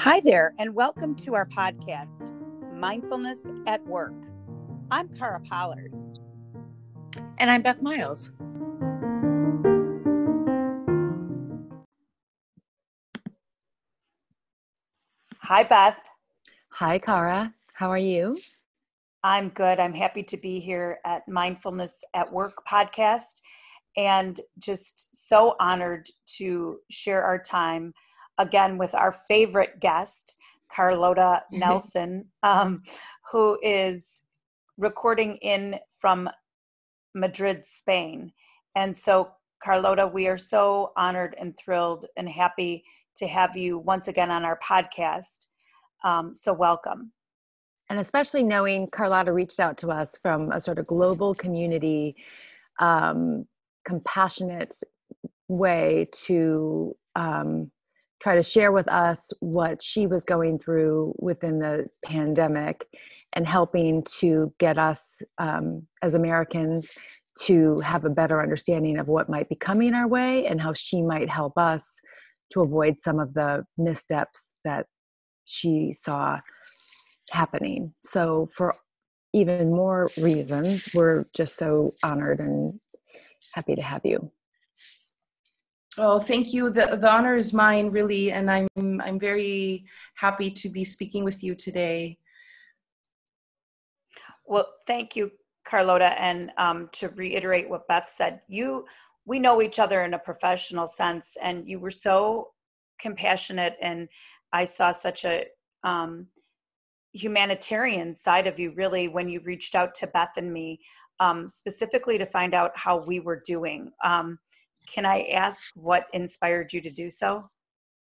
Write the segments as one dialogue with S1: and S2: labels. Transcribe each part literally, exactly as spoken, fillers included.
S1: Hi there, and welcome to our podcast, Mindfulness at Work. I'm Cara Pollard.
S2: And I'm Beth Miles.
S1: Hi, Beth.
S2: Hi, Cara. How are you?
S1: I'm good. I'm happy to be here at Mindfulness at Work podcast, and just so honored to share our time again with our favorite guest, Carlota Nelson, um, who is recording in from Madrid, Spain. And so, Carlota, we are so honored and thrilled and happy to have you once again on our podcast. Um, so welcome.
S2: And especially knowing Carlota reached out to us from a sort of global community, um, compassionate way to um, try to share with us what she was going through within the pandemic and helping to get us um, as Americans to have a better understanding of what might be coming our way and how she might help us to avoid some of the missteps that she saw happening. So for even more reasons, we're just so honored and happy to have you.
S3: Oh, thank you. The, the honor is mine, really, and I'm I'm very happy to be speaking with you today.
S1: Well, thank you, Carlota. And um, to reiterate what Beth said, you we know each other in a professional sense, and you were so compassionate, and I saw such a um, humanitarian side of you, really, when you reached out to Beth and me, um, specifically to find out how we were doing. Um, can I ask what inspired you to do so?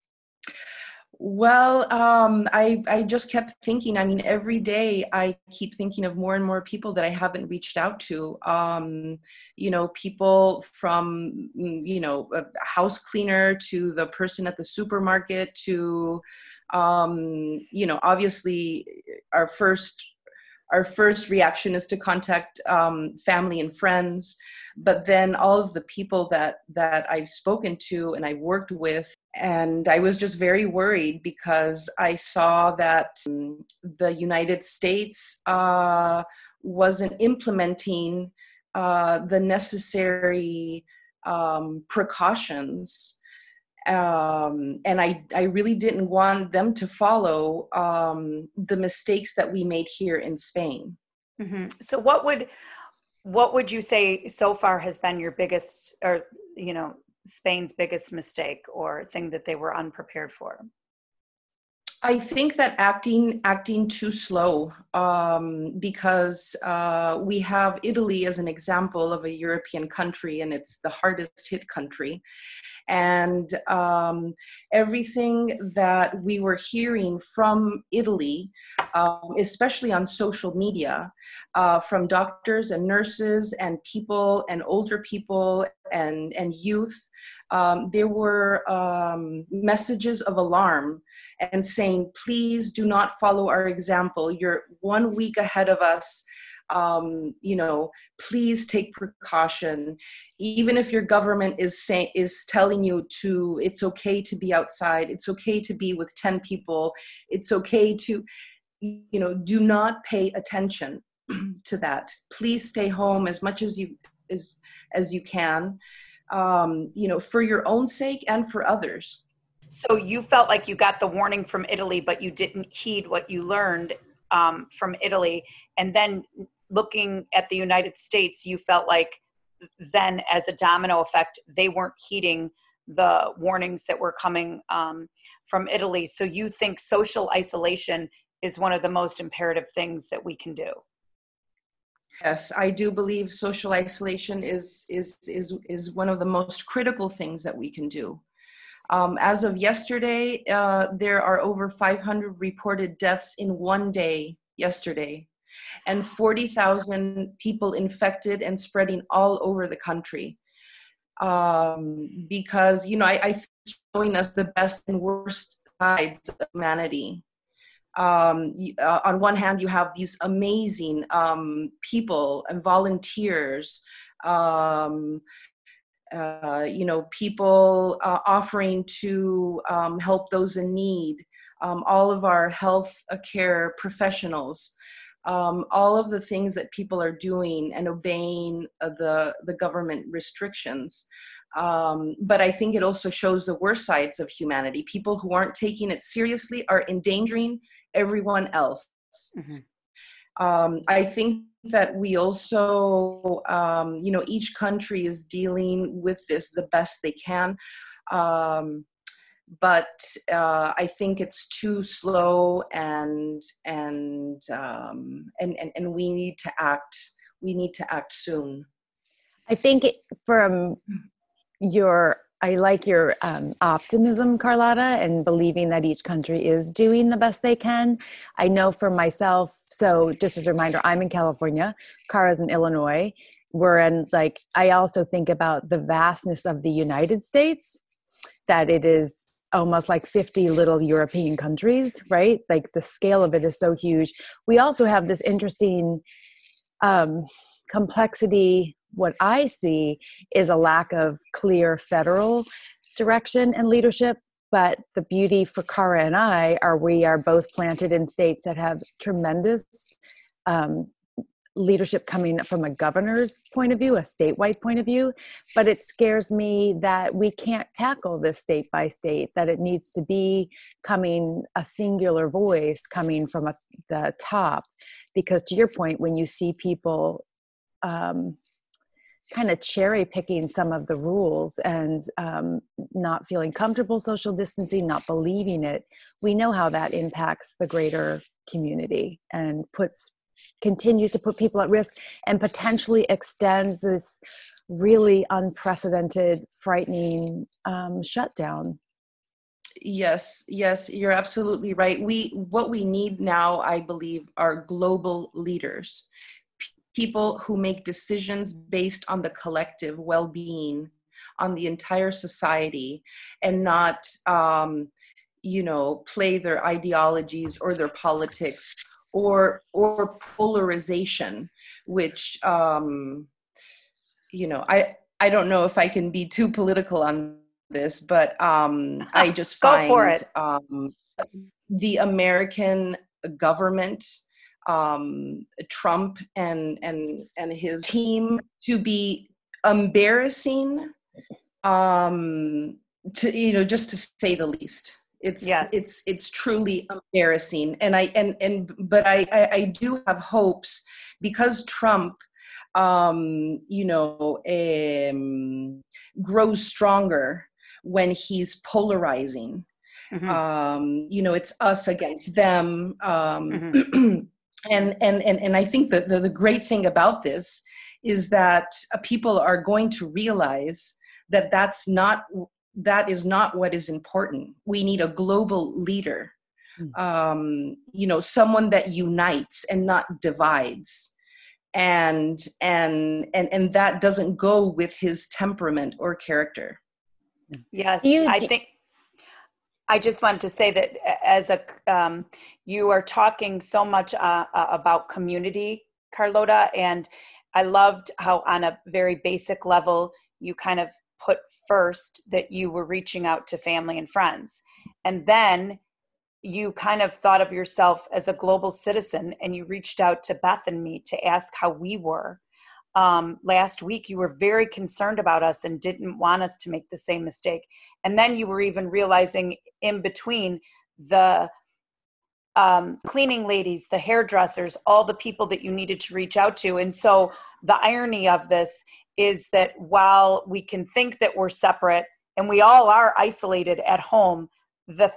S3: Well, um, I, I just kept thinking, I mean, every day I keep thinking of more and more people that I haven't reached out to. Um, you know, people from, you know, a house cleaner to the person at the supermarket to, um, you know, obviously our first Our first reaction is to contact um, family and friends, but then all of the people that that I've spoken to and I've worked with, and I was just very worried because I saw that um, the United States uh, wasn't implementing uh, the necessary um, precautions. Um, and I, I really didn't want them to follow um, the mistakes that we made here in Spain.
S1: Mm-hmm. So what would what would you say so far has been your biggest, or you know, Spain's biggest mistake or thing that they were unprepared for?
S3: I think that acting acting too slow, um, because uh, we have Italy as an example of a European country, and it's the hardest hit country. And um, everything that we were hearing from Italy, um, especially on social media, uh, from doctors and nurses and people and older people and, and youth, um, there were um, messages of alarm and saying, please do not follow our example. You're one week ahead of us. Um, you know, please take precaution. Even if your government is saying, is telling you to, it's okay to be outside. It's okay to be with ten people. It's okay to, you know, do not pay attention to that. Please stay home as much as you, as, as you can, um, you know, for your own sake and for others.
S1: So you felt like you got the warning from Italy, but you didn't heed what you learned um, from Italy. And then looking at the United States, you felt like then as a domino effect, they weren't heeding the warnings that were coming um, from Italy. So you think social isolation is one of the most imperative things that we can do?
S3: Yes, I do believe social isolation is is is is one of the most critical things that we can do. Um, as of yesterday, uh, there are over five hundred reported deaths in one day yesterday, and forty thousand people infected and spreading all over the country. Um, because, you know, I, I think it's showing us the best and worst sides of humanity. Um, uh, on one hand, you have these amazing um, people and volunteers, um, uh, you know, people uh, offering to um, help those in need, um, all of our health care professionals, um, all of the things that people are doing and obeying uh, the, the government restrictions. Um, but I think it also shows the worst sides of humanity. People who aren't taking it seriously are endangering everyone else. Mm-hmm. Um, I think that we also, um, you know, each country is dealing with this the best they can. Um, but uh, I think it's too slow, and and, um, and and and we need to act. We need to act soon.
S2: I think it, from your, I like your um, optimism, Carlotta, and believing that each country is doing the best they can. I know for myself, so just as a reminder, I'm in California, Kara's in Illinois. We're in, like, I also think about the vastness of the United States, that it is almost like fifty little European countries, right? Like the scale of it is so huge. We also have this interesting um, complexity. What I see is a lack of clear federal direction and leadership. But the beauty for Kara and I are we are both planted in states that have tremendous um, leadership coming from a governor's point of view, a statewide point of view. But it scares me that we can't tackle this state by state, that it needs to be coming a singular voice coming from a, the top. Because to your point, when you see people um, kind of cherry picking some of the rules and um, not feeling comfortable social distancing, not believing it, we know how that impacts the greater community and puts continues to put people at risk and potentially extends this really unprecedented, frightening um, shutdown.
S3: Yes, yes, you're absolutely right. We what we need now, I believe, are global leaders. People who make decisions based on the collective well-being, on the entire society, and not, um, you know, play their ideologies or their politics or or polarization, which, um, you know, I I don't know if I can be too political on this, but um, I just
S1: Go
S3: find
S1: for it.
S3: Um, the American government, um, Trump and and and his team, to be embarrassing, um, to you know, just to say the least. It's
S1: yes.
S3: it's it's truly embarrassing, and I and and but I I, I do have hopes because Trump, um, you know, um, grows stronger when he's polarizing. Mm-hmm. Um, you know, it's us against them. Um, mm-hmm. and, and, and, and I think that the, the great thing about this is that uh, people are going to realize that that's not, that is not what is important. We need a global leader, mm-hmm. um, you know, someone that unites and not divides. And, and, and, and that doesn't go with his temperament or character.
S1: Yes, you, I think, I just wanted to say that as a, um, you are talking so much uh, about community, Carlotta, and I loved how on a very basic level, you kind of put first that you were reaching out to family and friends. And then you kind of thought of yourself as a global citizen and you reached out to Beth and me to ask how we were. Um, last week, you were very concerned about us and didn't want us to make the same mistake. And then you were even realizing in between the um, cleaning ladies, the hairdressers, all the people that you needed to reach out to. And so the irony of this is that while we can think that we're separate and we all are isolated at home, the,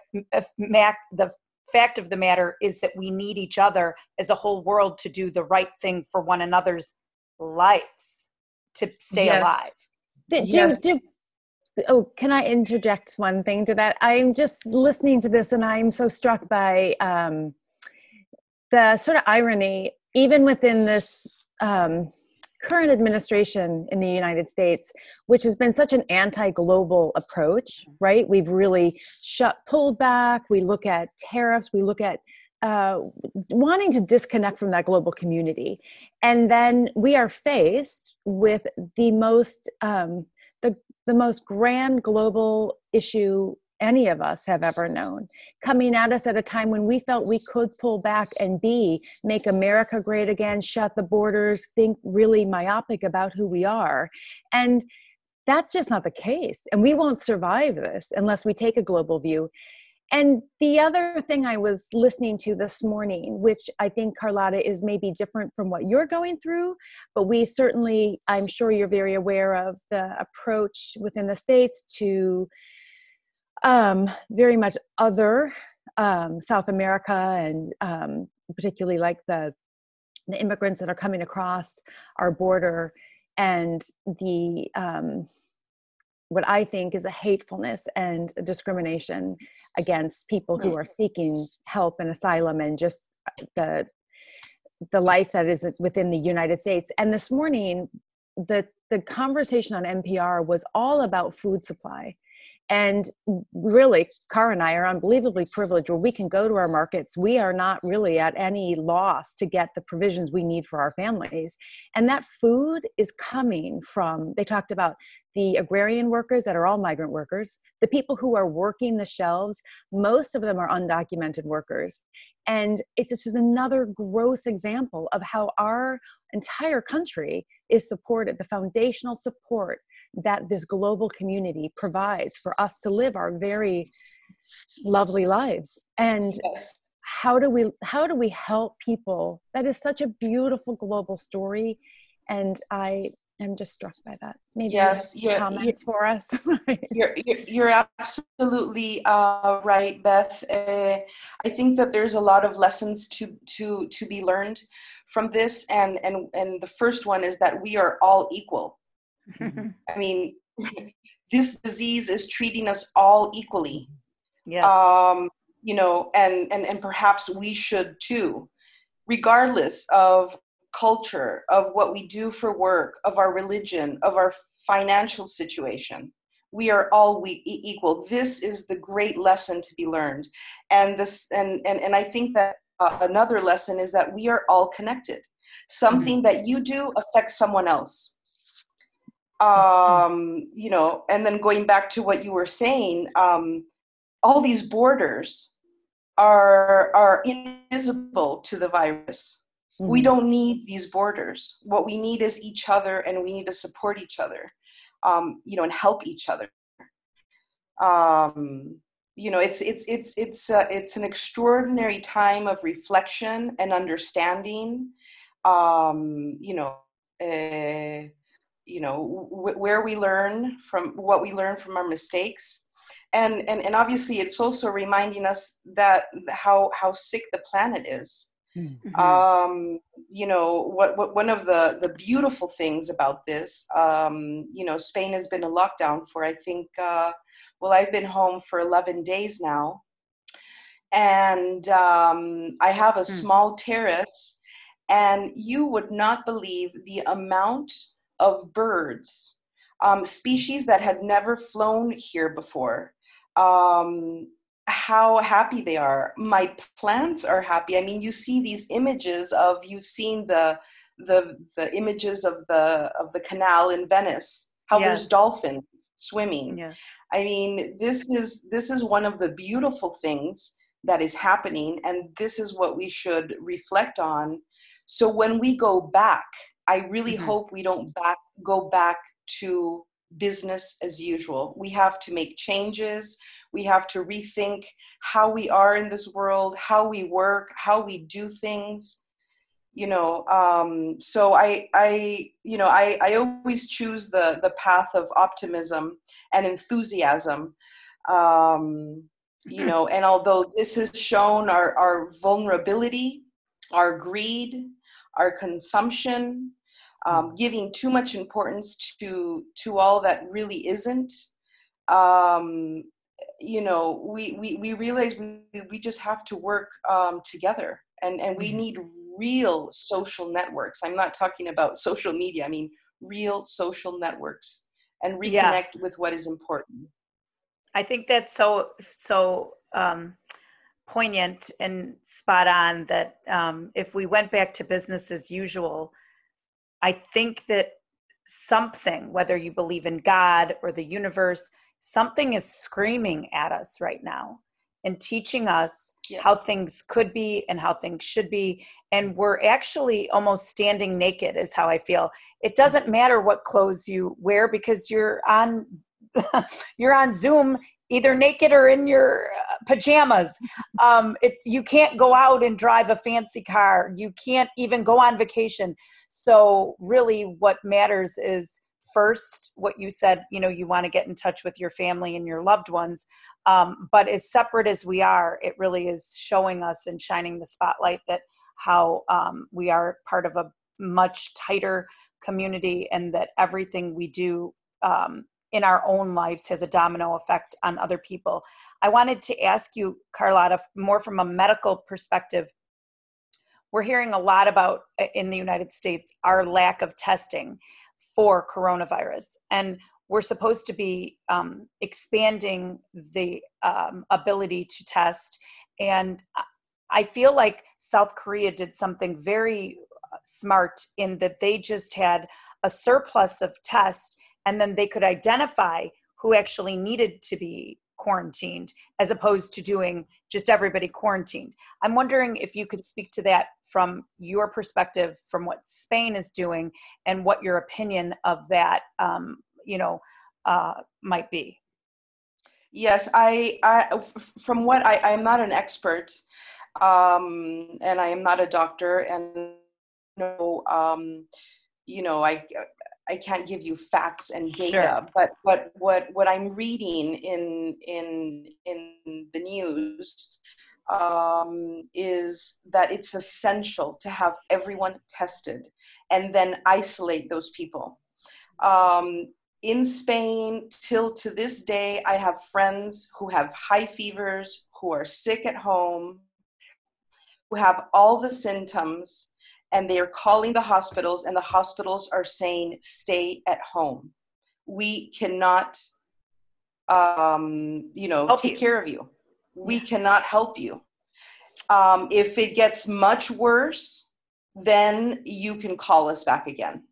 S1: the fact of the matter is that we need each other as a whole world to do the right thing for one another's lives, to stay
S3: yes.
S1: alive.
S2: Do, yes. do, do, oh, can I interject one thing to that? I'm just listening to this and I'm so struck by um, the sort of irony, even within this um, current administration in the United States, which has been such an anti-global approach, right? We've really shut, pulled back. We look at tariffs. We look at uh, wanting to disconnect from that global community. And then we are faced with the most, um, the, the most grand global issue any of us have ever known, coming at us at a time when we felt we could pull back and be, make America great again, shut the borders, think really myopic about who we are. And that's just not the case. And we won't survive this unless we take a global view. And the other thing I was listening to this morning, which I think, Carlotta, is maybe different from what you're going through, but we certainly, I'm sure you're very aware of the approach within the States to um, very much other um, South America, and um, particularly like the, the immigrants that are coming across our border, and the um, what I think is a hatefulness and a discrimination against people who are seeking help and asylum, and just the the life that is within the United States. And this morning, the the conversation on N P R was all about food supply. And really, Cara and I are unbelievably privileged where we can go to our markets. We are not really at any loss to get the provisions we need for our families. And that food is coming from, they talked about the agrarian workers that are all migrant workers, the people who are working the shelves, most of them are undocumented workers. And it's just another gross example of how our entire country is supported, the foundational support that this global community provides for us to live our very lovely lives. And
S3: Yes.
S2: how do we how do we help people? That is such a beautiful global story, and I am just struck by that. Maybe
S3: Yes,
S2: you have
S3: you're,
S2: comments for us.
S3: you're, you're, you're absolutely uh, right, Beth. Uh, I think that there's a lot of lessons to to to be learned from this, and and and the first one is that we are all equal. I mean, this disease is treating us all equally.
S1: Yes.
S3: Um, you know, and, and, and perhaps we should too, regardless of culture, of what we do for work, of our religion, of our financial situation. We are all we equal. This is the great lesson to be learned. And this, and, and, and I think that uh, another lesson is that we are all connected. Something mm-hmm. that you do affects someone else. Um, you know, and then going back to what you were saying, um, all these borders are are invisible to the virus. Mm-hmm. We don't need these borders. What we need is each other, and we need to support each other, um, you know, and help each other. Um, you know, it's it's it's it's uh, it's an extraordinary time of reflection and understanding. Um, you know. Uh, you know, w- where we learn from what we learn from our mistakes. And, and, and obviously it's also reminding us that how, how sick the planet is. Mm-hmm. Um, you know, what, what, one of the, the beautiful things about this, um, you know, Spain has been in lockdown for, I think, uh, well, I've been home for eleven days now. And um, I have a mm. small terrace, and you would not believe the amount of birds, um, species that had never flown here before, um, how happy they are. My plants are happy. I mean, you see these images of, you've seen the the the images of the of the canal in Venice, how yes. there's dolphins swimming. Yes. I mean, this is this is one of the beautiful things that is happening, and this is what we should reflect on. So when we go back, I really mm-hmm. hope we don't back, go back to business as usual. We have to make changes. We have to rethink how we are in this world, how we work, how we do things. You know, um, so I, I, you know, I, I always choose the the path of optimism and enthusiasm. Um, you know, and although this has shown our our vulnerability, our greed, our consumption, um, giving too much importance to to all that really isn't. Um, you know, we, we, we realize we, we just have to work um, together, and, and we need real social networks. I'm not talking about social media. I mean, real social networks, and reconnect yeah. with what is important.
S1: I think that's so, so um, poignant and spot on that um, if we went back to business as usual, I think that something, whether you believe in God or the universe, something is screaming at us right now and teaching us
S3: Yeah.
S1: how things could be and how things should be. And we're actually almost standing naked is how I feel. It doesn't matter what clothes you wear because you're on, you're on Zoom, either naked or in your uh, pajamas. Um, it, you can't go out and drive a fancy car. You can't even go on vacation. So really what matters is first, what you said, you know, you want to get in touch with your family and your loved ones. Um, but as separate as we are, it really is showing us and shining the spotlight that how um, we are part of a much tighter community and that everything we do um, in our own lives has a domino effect on other people. I wanted to ask you, Carlotta, more from a medical perspective. We're hearing a lot about in the United States, our lack of testing for coronavirus. And we're supposed to be um, expanding the um, ability to test. And I feel like South Korea did something very smart in that they just had a surplus of tests and then they could identify who actually needed to be quarantined as opposed to doing just everybody quarantined. I'm wondering if you could speak to that from your perspective, from what Spain is doing and what your opinion of that, um, you know, uh, might be.
S3: Yes, I, I from what I, I'm not an expert, um, and I am not a doctor, and no, um, you know, I, I can't give you facts and data,
S1: Sure.
S3: but but what what I'm reading in in in the news um, is that it's essential to have everyone tested and then isolate those people. Um, in Spain, till to this day, I have friends who have high fevers, who are sick at home, who have all the symptoms, and they are calling the hospitals, and the hospitals are saying, stay at home. We cannot, um, you know,
S1: Help
S3: take
S1: you.
S3: care of you. We
S1: Yeah.
S3: cannot help you. Um, if it gets much worse, then you can call us back again.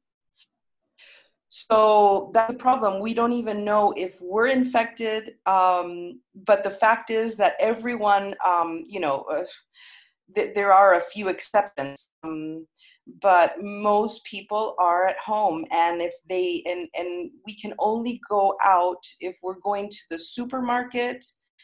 S3: So that's the problem. We don't even know if we're infected. Um, but the fact is that everyone, um, you know, uh, th- there are a few exceptions, um, but most people are at home. And if they, and, and we can only go out if we're going to the supermarket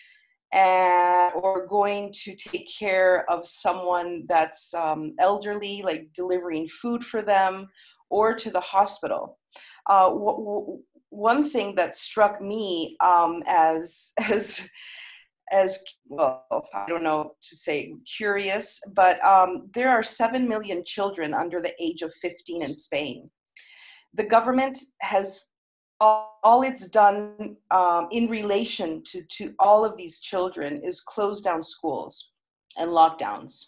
S3: and or going to take care of someone that's um, elderly, like delivering food for them, or to the hospital. Uh, w- w- one thing that struck me um, as as as well, I don't know to say curious, but um, there are seven million children under the age of fifteen in Spain. The government has all, all it's done um, in relation to, to all of these children is close down schools and lockdowns.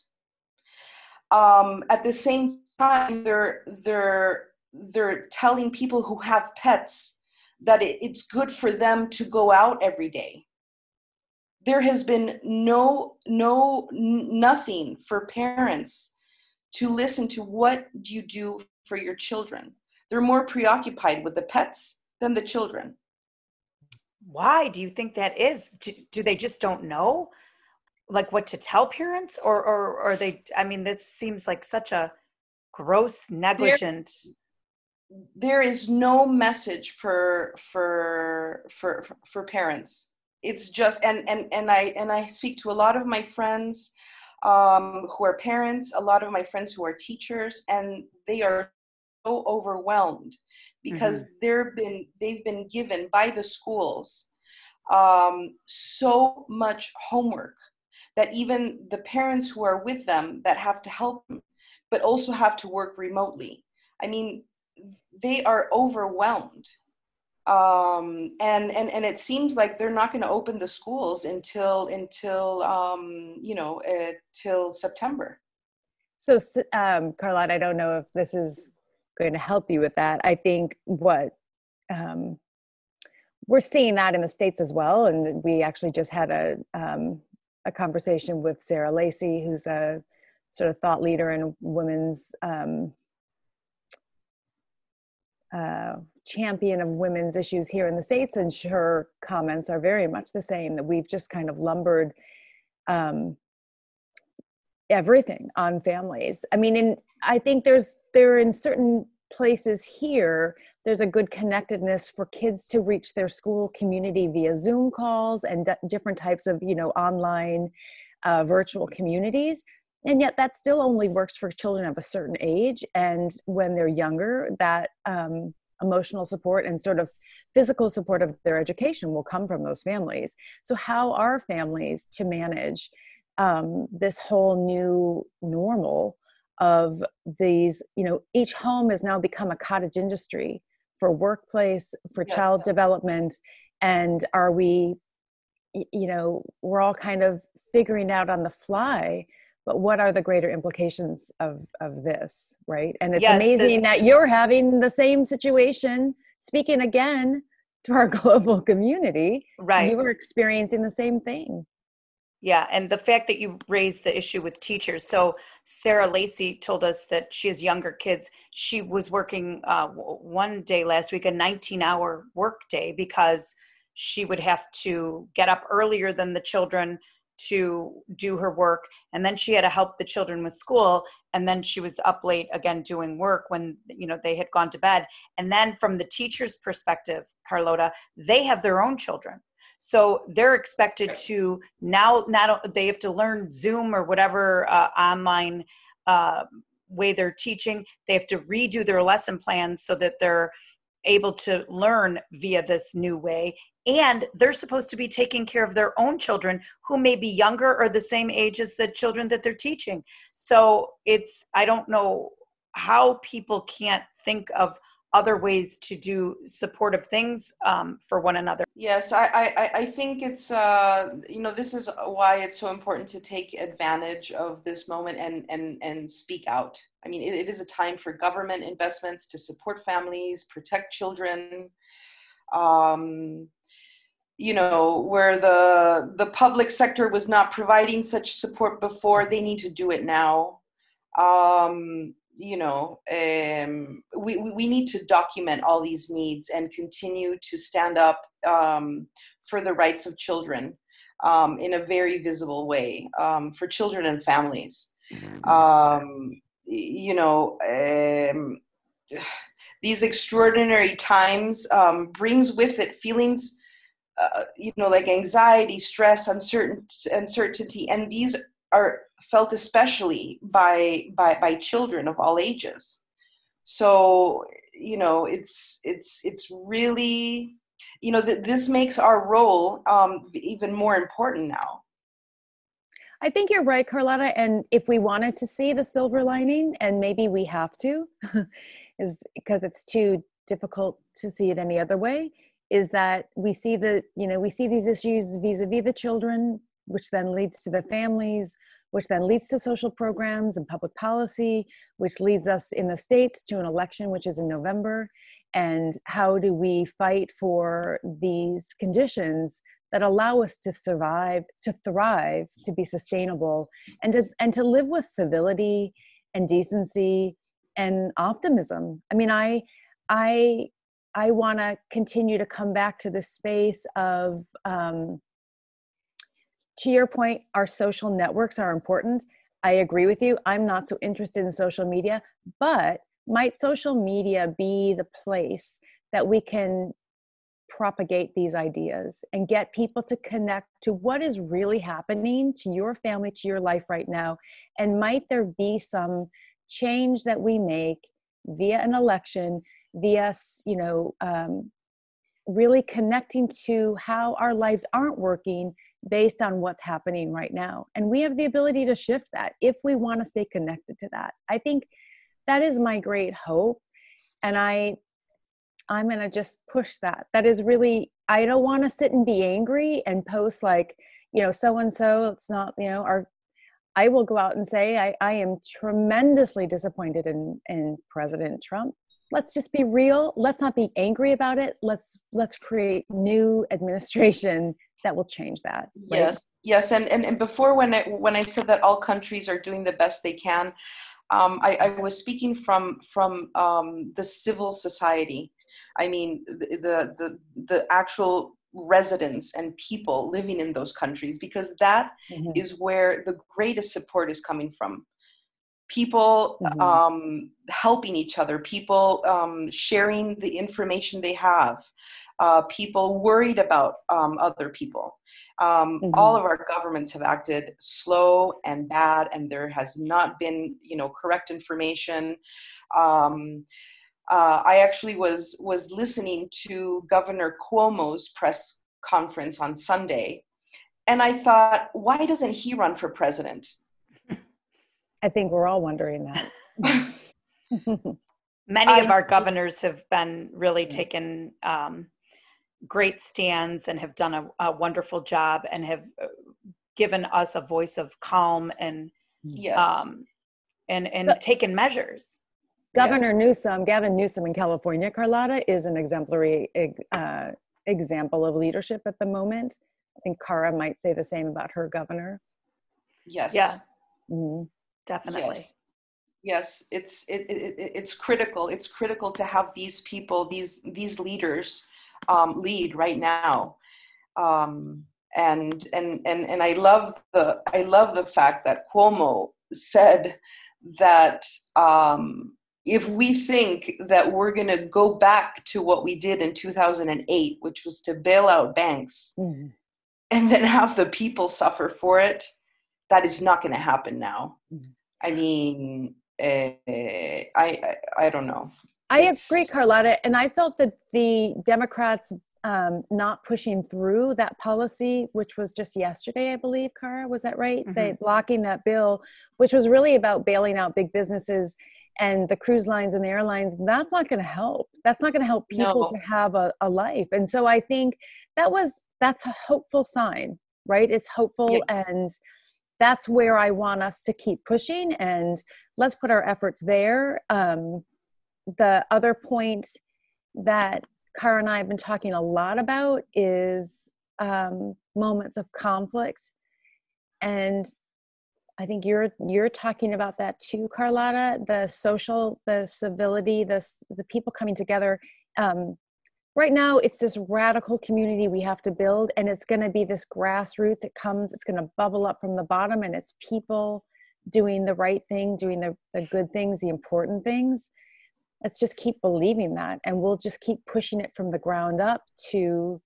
S3: Um, at the same time, they're they're they're telling people who have pets that it, it's good for them to go out every day. There has been no no n- nothing for parents to listen to. What do you do for your children? They're more preoccupied with the pets than the children.
S1: Why do you think that is? Do, do they just don't know like what to tell parents or, or, or they, I mean, this seems like such a gross,
S3: There,
S1: negligent.
S3: there is no message for for for for parents. It's just, and and and I and I speak to a lot of my friends um, who are parents, a lot of my friends who are teachers, and they are so overwhelmed because
S1: Mhm.
S3: they've been they've been given by the schools um, so much homework that even the parents who are with them that have to help them, but also have to work remotely. I mean, they are overwhelmed. Um, and, and, and it seems like they're not going to open the schools until, until um, you know, uh, till September.
S2: So, um, Carlotte, I don't know if this is going to help you with that. I think what um, we're seeing that in the States as well. And we actually just had a, um, a conversation with Sarah Lacey, who's a sort of thought leader in women's um, uh, champion of women's issues here in the States, and her comments are very much the same, that we've just kind of lumbered um, everything on families. I mean, in, I think there's, there are in certain places here, there's a good connectedness for kids to reach their school community via Zoom calls and d- different types of, you know, online uh, virtual communities. And yet that still only works for children of a certain age. And when they're younger, that um, emotional support and sort of physical support of their education will come from those families. So how are families to manage um, this whole new normal of these, you know, each home has now become a cottage industry for workplace, for
S3: Yes.
S2: child development. And are we, you know, we're all kind of figuring out on the fly, but what are the greater implications of, of this, right? And it's
S1: Yes,
S2: amazing
S1: this-
S2: that you're having the same situation, speaking again to our global community.
S1: Right.
S2: You were experiencing the same thing.
S1: Yeah, and the fact that you raised the issue with teachers. So Sarah Lacey told us that she has younger kids. She was working uh, one day last week, a nineteen hour work day, because she would have to get up earlier than the children to do her work. And then she had to help the children with school. And then she was up late again doing work when, you know, they had gone to bed. And then from the teacher's perspective, Carlota, they have their own children. So they're expected to now, not they have to learn Zoom or whatever uh, online uh, way they're teaching. They have to redo their lesson plans so that they're able to learn via this new way. And they're supposed to be taking care of their own children who may be younger or the same age as the children that they're teaching. So it's, I don't know how people can't think of other ways to do supportive things um, for one another.
S3: Yes, I, I, I think it's, uh, you know, this is why it's so important to take advantage of this moment and, and, and speak out. I mean, it, it is a time for government investments to support families, protect children, um, you know, where the, the public sector was not providing such support before, they need to do it now. Um, you know, um, we, we need to document all these needs and continue to stand up um, for the rights of children um, in a very visible way um, for children and families. Um, you know, um, these extraordinary times um, brings with it feelings, uh, you know, like anxiety, stress, uncertain, uncertainty, and these are felt especially by by by children of all ages. So, you know, it's it's it's really, you know, th- this makes our role um, even more important now.
S2: I think you're right, Carlota. And if we wanted to see the silver lining, and maybe we have to, is because it's too difficult to see it any other way, is that we see the, you know, we see these issues vis-a-vis the children, which then leads to the families, which then leads to social programs and public policy, which leads us in the States to an election, which is in November. And how do we fight for these conditions that allow us to survive, to thrive, to be sustainable, and to, and to live with civility and decency and optimism? I mean, I, I, I want to continue to come back to this space of, um, to your point, our social networks are important. I agree with you. I'm not so interested in social media, but might social media be the place that we can propagate these ideas and get people to connect to what is really happening to your family, to your life right now? And might there be some change that we make via an election, via, you know, um, really connecting to how our lives aren't working based on what's happening right now. And we have the ability to shift that if we want to stay connected to that. I think that is my great hope. And I, I'm going to just push that. That is really, I don't want to sit and be angry and post like, you know, so-and-so, it's not, you know, our, I will go out and say, I, I am tremendously disappointed in, in President Trump. Let's just be real. Let's not be angry about it. Let's, let's create new administration that will change that. Right?
S3: Yes, yes, and, and and before when I when I said that all countries are doing the best they can, Um, I, I was speaking from from um, the civil society. I mean, the, the the the actual residents and people living in those countries, because that
S2: Mm-hmm.
S3: is where the greatest support is coming from. People
S2: Mm-hmm.
S3: um, helping each other, people um, sharing the information they have, uh, people worried about um, other people. Um,
S2: Mm-hmm.
S3: all of our governments have acted slow and bad, and there has not been, you know, correct information. Um, uh, I actually was was listening to Governor Cuomo's press conference on Sunday, and I thought, why doesn't he run for president?
S2: I think we're all wondering that.
S1: Many
S3: I,
S1: of our governors have been really taken um, great stands and have done a, a wonderful job and have given us a voice of calm and
S3: yes,
S1: um, and and
S2: But-
S1: taken measures.
S2: Governor
S3: yes.
S2: Newsom, Gavin Newsom in California, Carlotta, is an exemplary uh, example of leadership at the moment. I think Cara might say the same about her governor.
S3: Yes.
S1: Yeah,
S2: Mm-hmm.
S1: definitely.
S3: Yes. Yes, it's it, it, it it's critical. It's critical to have these people, these these leaders, um, lead right now. Um, and and and and I love the I love the fact that Cuomo said that um, if we think that we're going to go back to what we did in two thousand eight, which was to bail out banks,
S2: Mm-hmm.
S3: and then have the people suffer for it, that is not going to happen now.
S2: Mm-hmm.
S3: I mean, uh, I, I I don't know.
S2: I
S3: It's,
S2: agree, Carlotta, and I felt that the Democrats um, not pushing through that policy, which was just yesterday, I believe, Cara, was that right?
S1: Mm-hmm.
S2: They blocking that bill, which was really about bailing out big businesses and the cruise lines and the airlines. That's not going to help. That's not going to help people
S3: No.
S2: to have a, a life. And so I think that was that's a hopeful sign, right? It's hopeful,
S3: Yes.
S2: and that's where I want us to keep pushing, and let's put our efforts there. Um, the other point that Cara and I have been talking a lot about is um, moments of conflict. And I think you're you're talking about that too, Carlotta, the social, the civility, the, the people coming together. Um, right now, it's this radical community we have to build, and it's going to be this grassroots. It comes, it's going to bubble up from the bottom, and it's people doing the right thing, doing the, the good things, the important things. Let's just keep believing that, and we'll just keep pushing it from the ground up to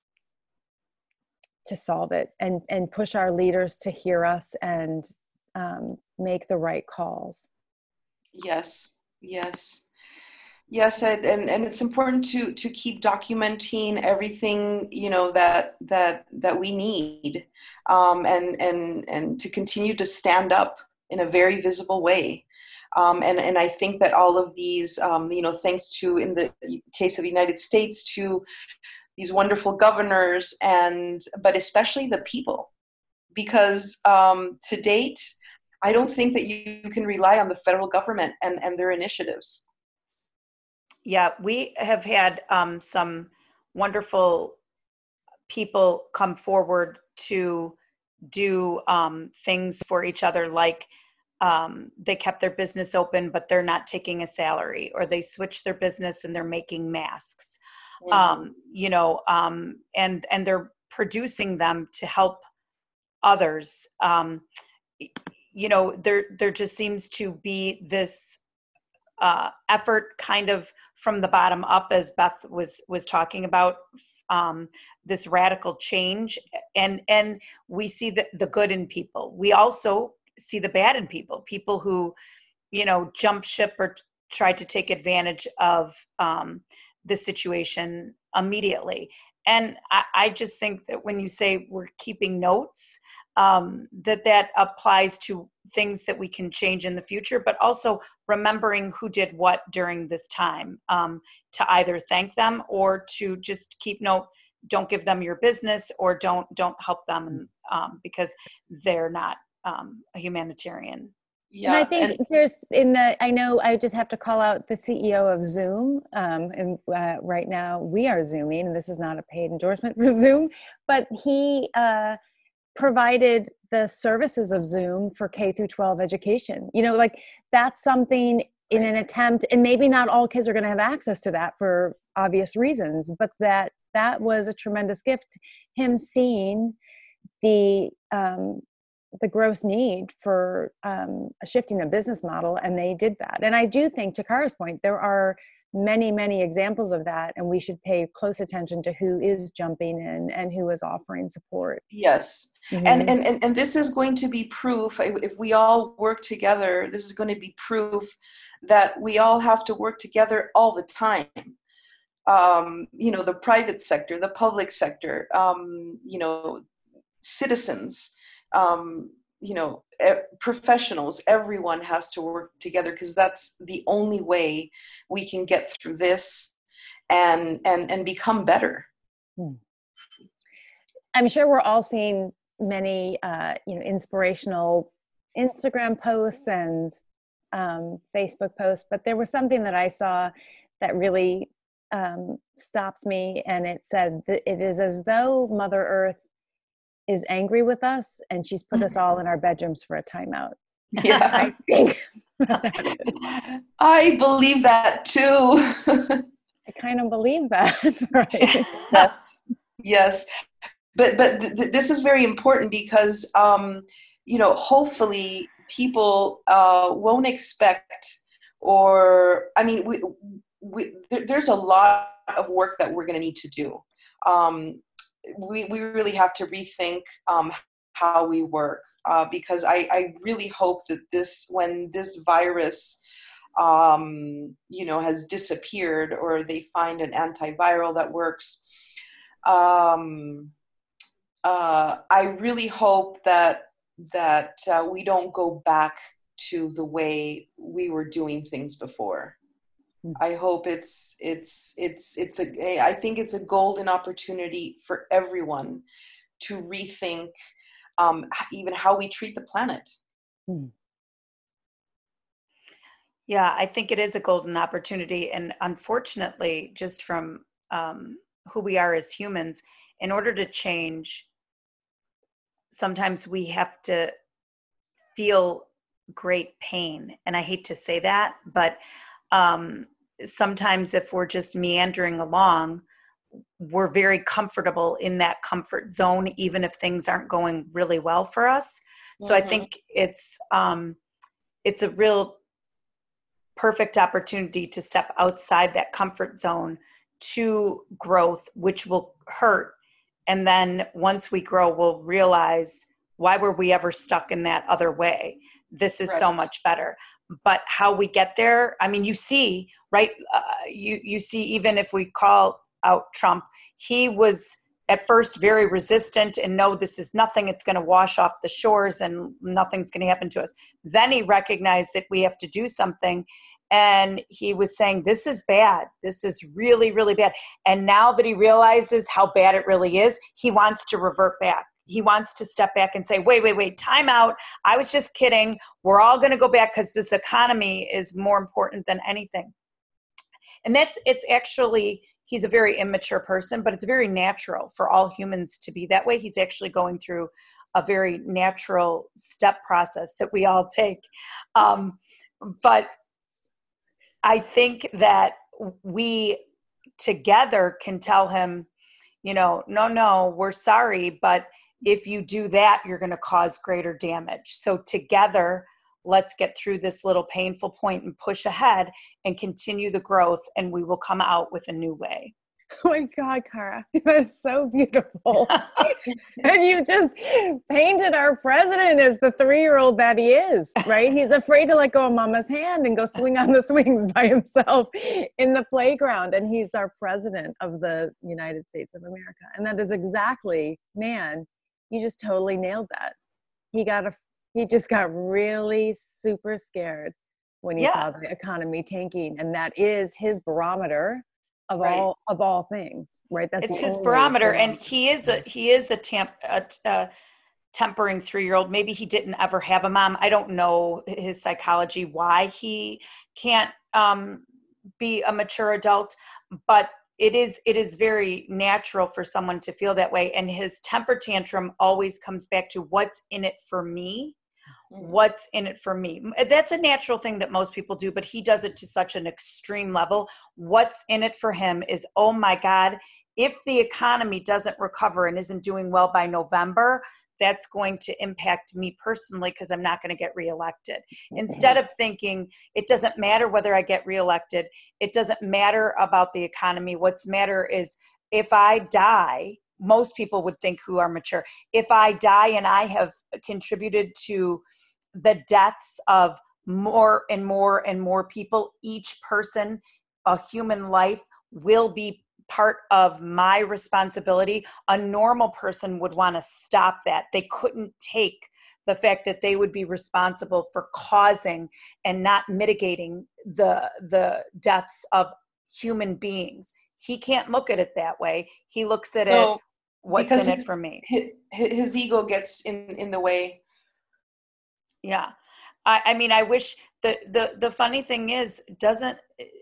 S2: to solve it, and and push our leaders to hear us and um, make the right calls.
S3: Yes, yes, yes, and, and and it's important to to keep documenting everything, you know, that that that we need, um, and and and to continue to stand up in a very visible way. Um, and, and I think that all of these, um, you know, thanks to, in the case of the United States, to these wonderful governors, and but especially the people, because um, to date, I don't think that you can rely on the federal government and, and their initiatives.
S1: Yeah, we have had um, some wonderful people come forward to do um, things for each other, like Um, they kept their business open, but they're not taking a salary, or they switched their business and they're making masks,
S3: Mm-hmm.
S1: um, you know, um, and, and they're producing them to help others. Um, you know, there, there just seems to be this uh, effort kind of from the bottom up, as Beth was, was talking about, um, this radical change. And, and we see the, the good in people. We also see the bad in people, people who, you know, jump ship or t- try to take advantage of um, the situation immediately. And I, I just think that when you say we're keeping notes, um, that that applies to things that we can change in the future, but also remembering who did what during this time, um, to either thank them or to just keep note. Don't give them your business, or don't don't help them um, because they're not um, a humanitarian.
S3: Yeah,
S2: and I think
S3: and,
S2: there's in the, I know I just have to call out the C E O of Zoom. Um, and uh, right now we are Zooming, and this is not a paid endorsement for Zoom, but he uh, provided the services of Zoom for K through twelve education. You know, like that's something in an attempt, and maybe not all kids are going to have access to that for obvious reasons, but that that was a tremendous gift. Him seeing the um, the gross need for um, shifting a business model, and they did that. And I do think, to Kara's point, there are many, many examples of that, and we should pay close attention to who is jumping in and who is offering support.
S3: Yes.
S2: Mm-hmm.
S3: And, and, and, and this is going to be proof, if we all work together, this is going to be proof that we all have to work together all the time. Um, you know, the private sector, the public sector, um, you know, citizens, um, you know, professionals, everyone has to work together, because that's the only way we can get through this and and and become better.
S2: Hmm. I'm sure we're all seeing many, uh, you know, inspirational Instagram posts and um, Facebook posts, but there was something that I saw that really um, stopped me, and it said that it is as though Mother Earth is angry with us, and she's put us all in our bedrooms for a timeout.
S3: Yeah,
S2: I think
S3: I believe that too.
S2: I kind of believe that, right?
S3: Yes, yes. But but th- th- this is very important, because um, you know, hopefully people uh, won't expect, or I mean, we, we there, there's a lot of work that we're going to need to do. Um, we we really have to rethink um, how we work, uh, because I, I really hope that this, when this virus, um, you know, has disappeared, or they find an antiviral that works, um, uh, I really hope that that uh, we don't go back to the way we were doing things before. I hope it's it's it's it's a I think it's a golden opportunity for everyone to rethink um, even how we treat the planet.
S2: Hmm.
S1: Yeah, I think it is a golden opportunity, and unfortunately, just from um, who we are as humans, in order to change, sometimes we have to feel great pain, and I hate to say that, but um, sometimes if we're just meandering along, we're very comfortable in that comfort zone, even if things aren't going really well for us. So mm-hmm. I think it's um, it's a real perfect opportunity to step outside that comfort zone to growth, which will hurt. And then once we grow, we'll realize, why were we ever stuck in that other way? This is right. So much better. But how we get there, I mean, you see, right? Uh, you, you see, even if we call out Trump, he was at first very resistant and no, this is nothing. It's going to wash off the shores and nothing's going to happen to us. Then he recognized that we have to do something. And he was saying, this is bad. This is really, really bad. And now that he realizes how bad it really is, he wants to revert back. He wants to step back and say, wait, wait, wait, time out. I was just kidding. We're all going to go back because this economy is more important than anything. And that's, it's actually, he's a very immature person, but it's very natural for all humans to be that way. He's actually going through a very natural step process that we all take. Um, but I think that we together can tell him, you know, no, no, we're sorry, but if you do that, you're going to cause greater damage. So together, let's get through this little painful point and push ahead and continue the growth, and we will come out with a new way.
S2: Oh my God, Kara, that's so beautiful. And you just painted our president as the three-year-old that he is, right? He's afraid to let go of mama's hand and go swing on the swings by himself in the playground. And he's our president of the United States of America. And that is exactly, man, you just totally nailed that. He got a, he just got really super scared when he yeah. saw the economy tanking. And that is his barometer of right. all of all things, right? That's
S1: it's his barometer, and he is a he is a temp a, a tempering three-year-old. Maybe he didn't ever have a mom. I don't know his psychology, why he can't um, be a mature adult, but it is it is very natural for someone to feel that way. And his temper tantrum always comes back to what's in it for me. What's in it for me? That's a natural thing that most people do, but he does it to such an extreme level. What's in it for him is, oh my God, if the economy doesn't recover and isn't doing well by November, that's going to impact me personally because I'm not going to get reelected. Instead of thinking, it doesn't matter whether I get reelected, it doesn't matter about the economy. What's matter is if I die, most people would think who are mature, if I die and I have contributed to the deaths of more and more and more people, each person, a human life, will be part of my responsibility. A normal person would want to stop that. They couldn't take the fact that they would be responsible for causing and not mitigating the the deaths of human beings. He can't look at it that way. He looks at
S3: No.
S1: it, what's
S3: Because
S1: in it for me?
S3: His, his ego gets in, in the way.
S1: Yeah. I, I mean, I wish the, the, the funny thing is, doesn't,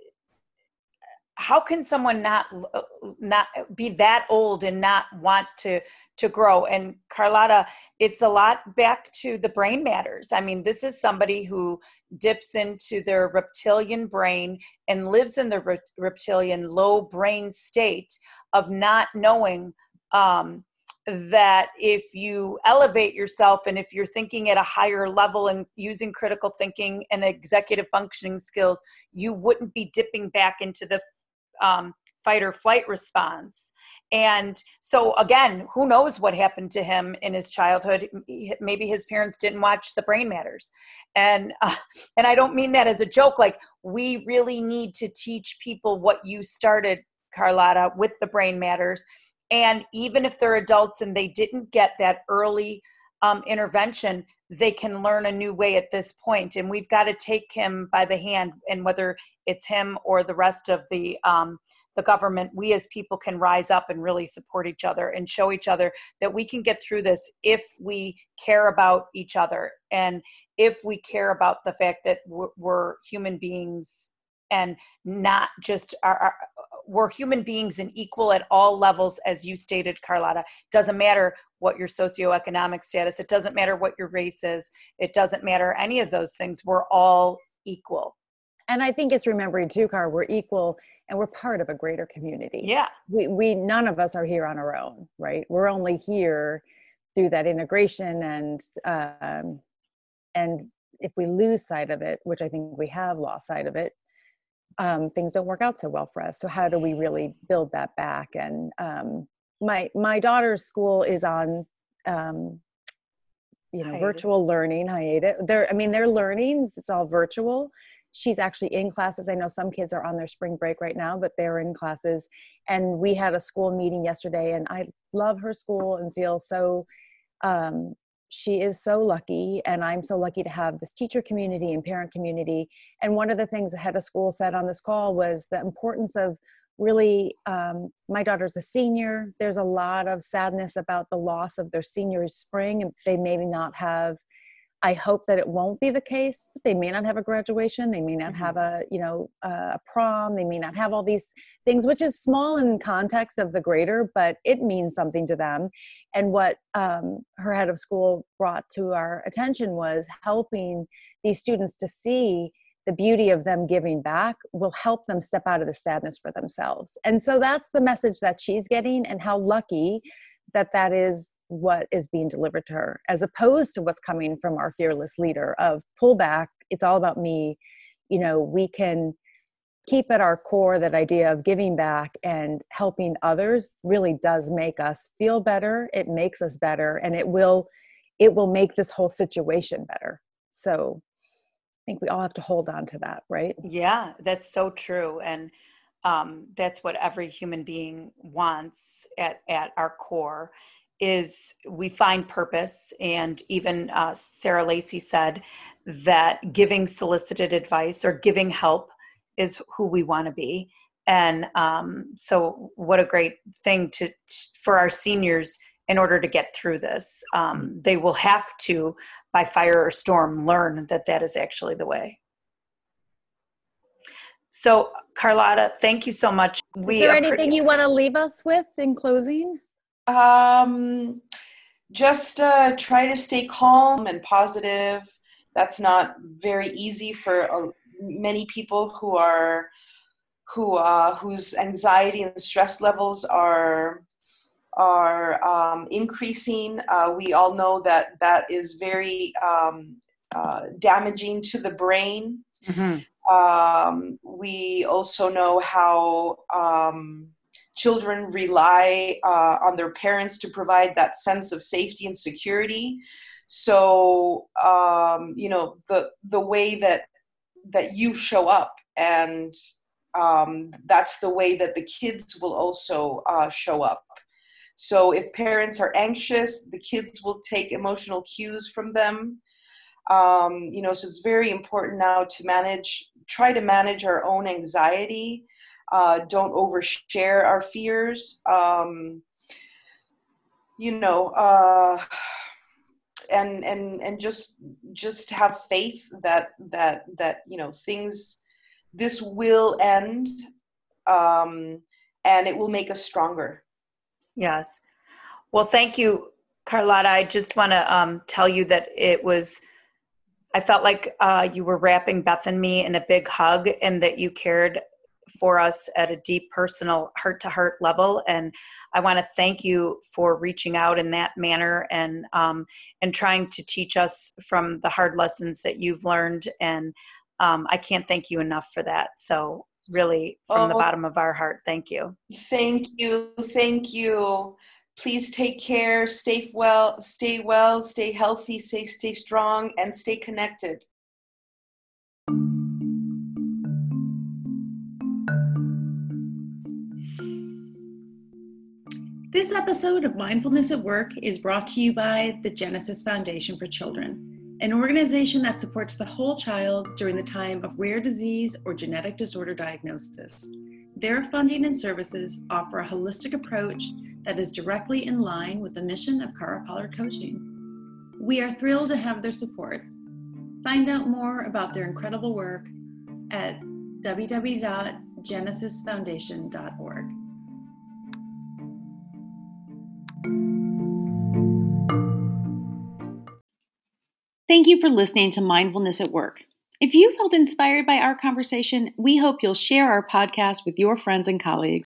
S1: how can someone not, not be that old and not want to, to grow? And Carlotta, it's a lot back to the brain matters. I mean, this is somebody who dips into their reptilian brain and lives in the re- reptilian low brain state of not knowing um, that if you elevate yourself and if you're thinking at a higher level and using critical thinking and executive functioning skills, you wouldn't be dipping back into the um, fight or flight response. And so again, who knows what happened to him in his childhood? Maybe his parents didn't watch The Brain Matters. And, uh, and I don't mean that as a joke. Like, we really need to teach people what you started, Carlotta, with The Brain Matters. And even if they're adults and they didn't get that early um, intervention, they can learn a new way at this point. And we've got to take him by the hand. And whether it's him or the rest of the um, the government, we as people can rise up and really support each other and show each other that we can get through this if we care about each other. And if we care about the fact that we're, we're human beings and not just our, our we're human beings and equal at all levels, as you stated, Carlotta. Doesn't matter what your socioeconomic status. It doesn't matter what your race is. It doesn't matter any of those things. We're all equal.
S2: And I think it's remembering too, Car, we're equal and we're part of a greater community.
S1: Yeah.
S2: We, we, none of us are here on our own, right? We're only here through that integration. And, um, and if we lose sight of it, which I think we have lost sight of it, Um, things don't work out so well for us. So how do we really build that back? And um, my my daughter's school is on, um, you know,
S1: hiatus.
S2: virtual learning hiatus. They're, I mean, they're learning. It's all virtual. She's actually in classes. I know some kids are on their spring break right now, but they're in classes. And we had a school meeting yesterday, and I love her school and feel so. Um, She is so lucky, and I'm so lucky to have this teacher community and parent community. And one of the things the head of school said on this call was the importance of really, um, my daughter's a senior. There's a lot of sadness about the loss of their senior spring. And they may not have, I hope that it won't be the case, but they may not have a graduation. They may not
S1: Mm-hmm.
S2: have a, you know, a prom. They may not have all these things, which is small in context of the greater, but it means something to them. And what um, her head of school brought to our attention was helping these students to see the beauty of them giving back will help them step out of the sadness for themselves. And so that's the message that she's getting, and how lucky that that is what is being delivered to her, as opposed to what's coming from our fearless leader of pull back. It's all about me. You know, we can keep at our core that idea of giving back and helping others really does make us feel better. It makes us better, and it will, it will make this whole situation better. So I think we all have to hold on to that, right?
S1: Yeah, that's so true. And um, that's what every human being wants at, at our core, is we find purpose. And even uh, Sarah Lacey said that giving solicited advice or giving help is who we want to be. And um, so what a great thing to, for our seniors in order to get through this. Um, they will have to, by fire or storm, learn that that is actually the way. So, Carlotta, thank you so much.
S2: We Is there anything appre- you want to leave us with in closing?
S3: Um, just uh, try to stay calm and positive. That's not very easy for uh, many people who are who uh, whose anxiety and stress levels are are um, increasing. Uh, we all know that that is very um, uh, damaging to the brain. Mm-hmm. Um, we also know how um, children rely uh, on their parents to provide that sense of safety and security. So, um, you know, the the way that that you show up, and um, that's the way that the kids will also uh, show up. So if parents are anxious, the kids will take emotional cues from them. Um, you know, so it's very important now to manage, try to manage our own anxiety. Uh, don't overshare our fears. Um, you know, uh, and and and just just have faith that that that you know things, this will end, um, and it will make us stronger.
S1: Yes. Well, thank you, Carlotta. I just want to um, tell you that it was, I felt like uh, you were wrapping Beth and me in a big hug, and that you cared for us at a deep personal heart-to-heart level. And I want to thank you for reaching out in that manner, and um, and trying to teach us from the hard lessons that you've learned. And um, I can't thank you enough for that. So really, from oh, the bottom of our heart, thank you.
S3: Thank you. Thank you. Please take care, stay well, stay well, stay healthy, stay, stay strong, and stay connected.
S4: This episode of Mindfulness at Work is brought to you by the Genesis Foundation for Children, an organization that supports the whole child during the time of rare disease or genetic disorder diagnosis. Their funding and services offer a holistic approach that is directly in line with the mission of Cara Pollard Coaching. We are thrilled to have their support. Find out more about their incredible work at w w w dot genesis foundation dot org. Thank you for listening to Mindfulness at Work. If you felt inspired by our conversation, we hope you'll share our podcast with your friends and colleagues.